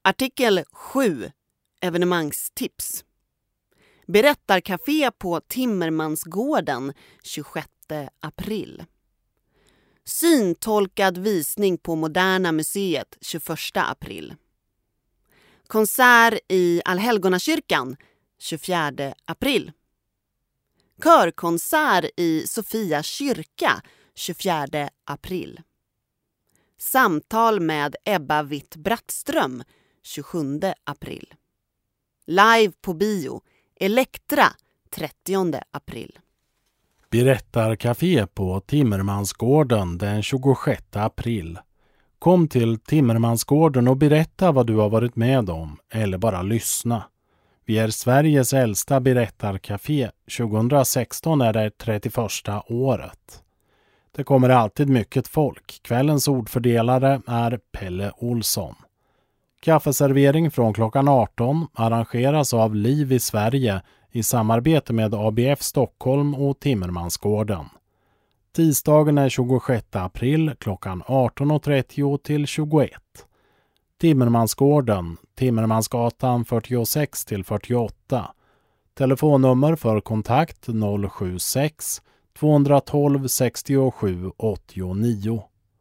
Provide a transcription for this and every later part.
Artikel 7. Evenemangstips. Berättarcafé på Timmermansgården 26 april. Syntolkad visning på Moderna museet 21 april. Konsert i Allhelgonakyrkan 24 april. Körkonsert i Sofia kyrka 24 april. Samtal med Ebba Witt-Brattström 27 april. Live på bio Elektra 30 april. Berättarcafé på Timmermansgården den 26 april. Kom till Timmermansgården och berätta vad du har varit med om eller bara lyssna. Vi är Sveriges äldsta berättarcafé. 2016 är det 31:a året. Det kommer alltid mycket folk. Kvällens ordfördelare är Pelle Olsson. Kaffeservering från klockan 18 arrangeras av Liv i Sverige i samarbete med ABF Stockholm och Timmermansgården. Tisdagen är 26 april klockan 18.30 till 21. Timmermansgården, Timmermansgatan 46-48. Telefonnummer för kontakt 076 212 67 89.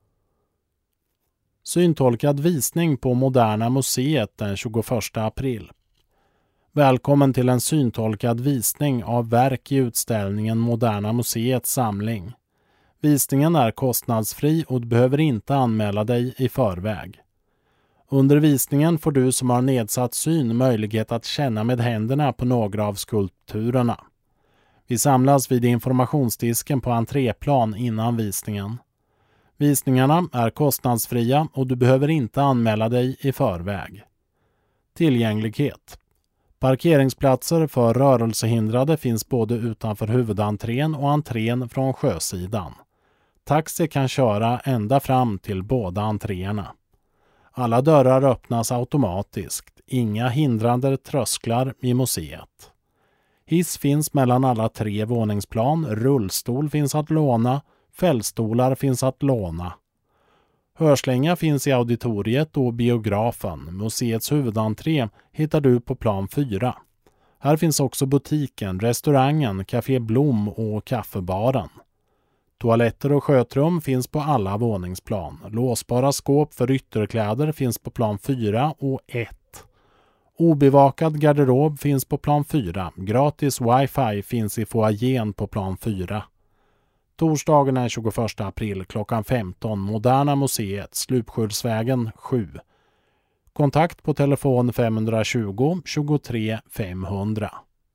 Syntolkad visning på Moderna museet den 21 april. Välkommen till en syntolkad visning av verk i utställningen Moderna museets samling. Visningen är kostnadsfri och du behöver inte anmäla dig i förväg. Under visningen får du som har nedsatt syn möjlighet att känna med händerna på några av skulpturerna. Vi samlas vid informationsdisken på entréplan innan visningen. Visningarna är kostnadsfria och du behöver inte anmäla dig i förväg. Tillgänglighet. Parkeringsplatser för rörelsehindrade finns både utanför huvudentrén och entrén från sjösidan. Taxi kan köra ända fram till båda entréerna. Alla dörrar öppnas automatiskt. Inga hindrande trösklar i museet. Hiss finns mellan alla 3 våningsplan. Rullstol finns att låna. Fällstolar finns att låna. Hörslänga finns i auditoriet och biografen. Museets huvudentré hittar du på plan 4. Här finns också butiken, restaurangen, Café Blom och kaffebaren. Toaletter och skötrum finns på alla våningsplan. Låsbara skåp för ytterkläder finns på plan 4 och 1. Obevakad garderob finns på plan 4. Gratis wifi finns i foajén på plan 4. Torsdagen är 21 april klockan 15. Moderna museet, Slupskyddsvägen 7. Kontakt på telefon 520 23 500.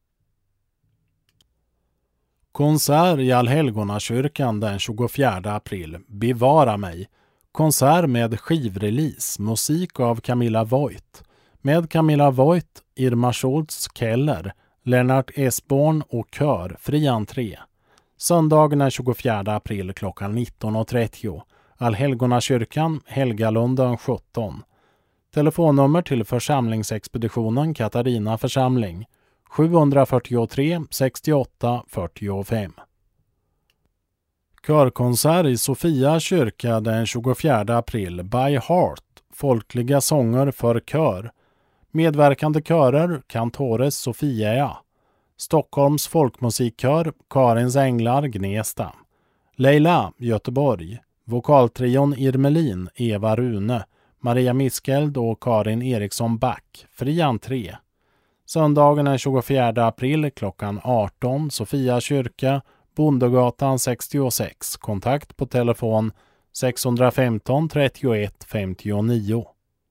Konsert i Allhelgonakyrkan den 24 april. Bevara mig. Konsert med skivrelease. Musik av Camilla Voigt. Med Camilla Voigt, Irma Schultz Keller, Lennart Esborn och kör. Fri entré. Söndagen är 24 april klockan 19.30. Allhelgonakyrkan, Helgalunden 17. Telefonnummer till församlingsexpeditionen Katarina församling 743 68 45. Körkonsert i Sofia kyrka den 24 april. By Heart, folkliga sånger för kör. Medverkande körer Kantores Sofia. Stockholms folkmusikkör Karins Änglar Gnesta. Leila Göteborg. Vokaltrion Irmelin Eva Rune. Maria Miskeld och Karin Eriksson Back. Fri entré. Söndagen är 24 april klockan 18. Sofia kyrka, Bondegatan 66. Kontakt på telefon 615 31 59.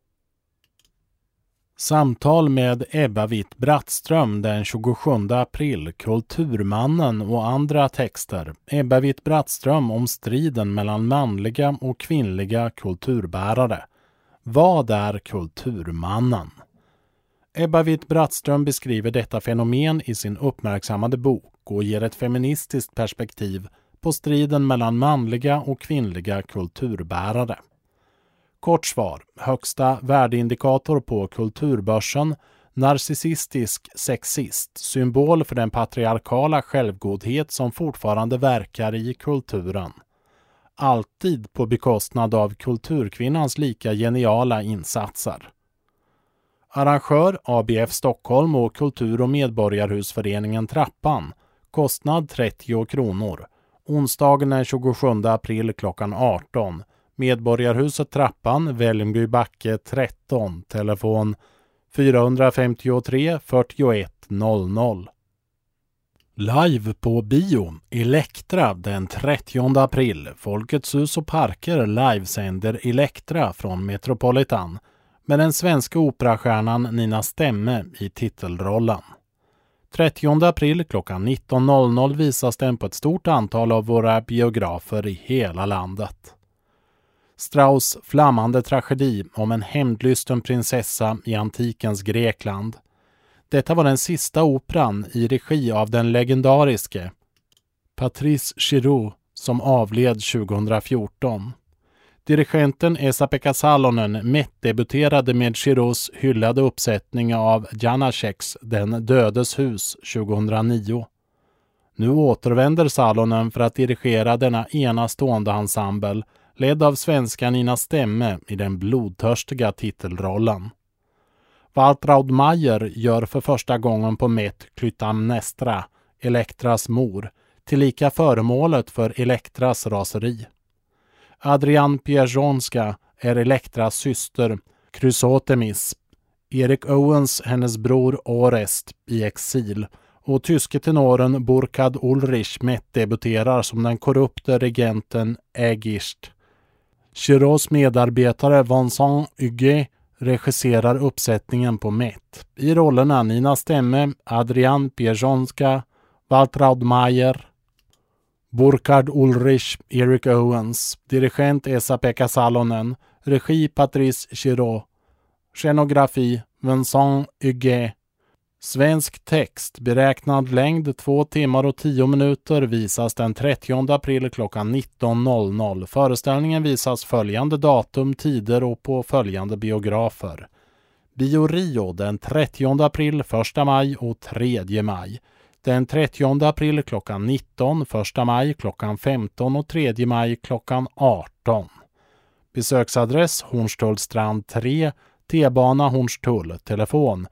Samtal med Ebba Witt-Brattström den 27 april. Kulturmannen och andra texter. Ebba Witt-Brattström om striden mellan manliga och kvinnliga kulturbärare. Vad är kulturmannen? Ebba Witt-Brattström beskriver detta fenomen i sin uppmärksammade bok och ger ett feministiskt perspektiv på striden mellan manliga och kvinnliga kulturbärare. Kort svar, högsta värdeindikator på kulturbörsen, narcissistisk sexist, symbol för den patriarkala självgodhet som fortfarande verkar i kulturen. Alltid på bekostnad av kulturkvinnans lika geniala insatser. Arrangör ABF Stockholm och Kultur- och medborgarhusföreningen Trappan. Kostnad 30 kronor. Onsdagen den 27 april klockan 18. Medborgarhuset Trappan, Vällingby backe 13. Telefon 453 41 00. Live på bio. Elektra den 30 april. Folkets hus och parker livesänder Elektra från Metropolitan med den svenska operastjärnan Nina Stemme i titelrollen. 30 april klockan 19.00 visas den på ett stort antal av våra biografer i hela landet. Strauss flammande tragedi om en hämndlysten prinsessa i antikens Grekland. Detta var den sista operan i regi av den legendariske Patrice Chéreau som avled 2014. Dirigenten Esa-Pekka Salonen debuterade med Chéreaus hyllade uppsättning av Janáčeks Den dödes hus 2009. Nu återvänder Salonen för att dirigera denna enastående ensemble ledd av svenska Nina Stemme i den blodtörstiga titelrollen. Waltraud Meier gör för första gången på Met Clytemnestra, Elektras mor, tillika föremålet för Elektras raseri. Adrian Pierzonska är Elektras syster, Chrysotemis. Erik Owens, hennes bror Orest, i exil. Och tyske tenoren Burkhard Ulrich debuterar som den korrupte regenten Aegisth. Chéreaus medarbetare Vincent Huguet regisserar uppsättningen på Met. I rollerna Nina Stemme, Adrian Pierzonska, Waltraud Meier, Burkhard Ulrich, Erik Owens, dirigent Esa-Pekka Salonen, regi Patrice Chéreau, scenografi Vincent Huguet. Svensk text, beräknad längd 2 timmar och 10 minuter visas den 30 april klockan 19.00. Föreställningen visas följande datum, tider och på följande biografer. Bio Rio den 30 april, 1 maj och 3 maj. Den 30 april klockan 19, 1 maj klockan 15 och 3 maj klockan 18. Besöksadress Hornstullstrand 3, T-bana Hornstull, telefon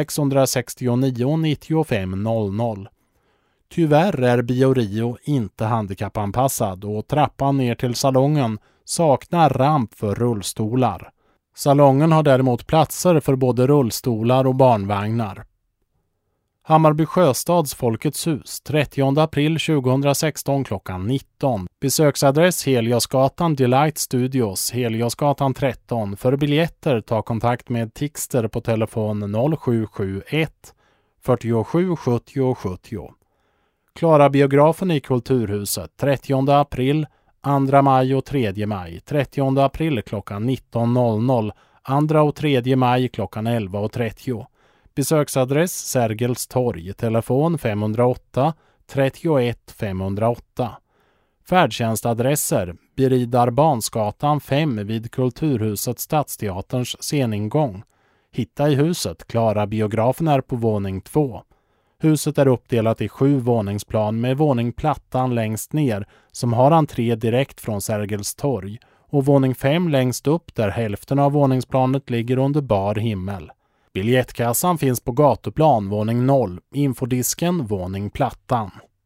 669 95 00. Tyvärr är Bio Rio inte handikappanpassad och trappan ner till salongen saknar ramp för rullstolar. Salongen har däremot platser för både rullstolar och barnvagnar. Hammarby Sjöstads Folkets hus, 30 april 2016 klockan 19. Besöksadress Heliosgatan Delight Studios, Heliosgatan 13. För biljetter ta kontakt med Tixter på telefon 0771 47 70 70. Klara biografen i Kulturhuset, 30 april, 2 maj och 3 maj. 30 april klockan 19.00, 2 och 3 maj klockan 11.30. Besöksadress Sergels torg, telefon 508 31 508. Färdtjänstadresser Beridar Bansgatan 5 vid Kulturhuset Stadsteaterns sceningång. Hitta i huset, Klara biografen är på våning 2. Huset är uppdelat i 7 våningsplan med våningplattan längst ner som har entré direkt från Sergels torg och våning 5 längst upp där hälften av våningsplanet ligger under bar himmel. Biljettkassan finns på gatuplan, våning 0, infodisken, våning plattan.